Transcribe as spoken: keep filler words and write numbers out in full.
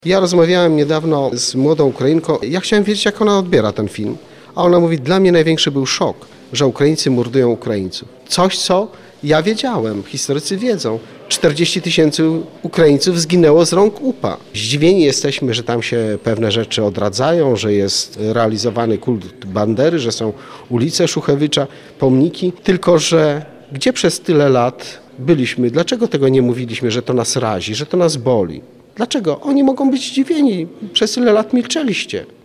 Ja rozmawiałem niedawno z młodą Ukrainką. Ja chciałem wiedzieć, jak ona odbiera ten film. A ona mówi, dla mnie największy był szok, że Ukraińcy mordują Ukraińców. Coś, co ja wiedziałem, historycy wiedzą. czterdzieści tysięcy Ukraińców zginęło z rąk U P A. Zdziwieni jesteśmy, że tam się pewne rzeczy odradzają, że jest realizowany kult Bandery, że są ulice Szuchewycza, pomniki. Tylko że gdzie przez tyle lat byliśmy? Dlaczego tego nie mówiliśmy, że to nas razi, że to nas boli? Dlaczego? Oni mogą być zdziwieni. Przez tyle lat milczeliście.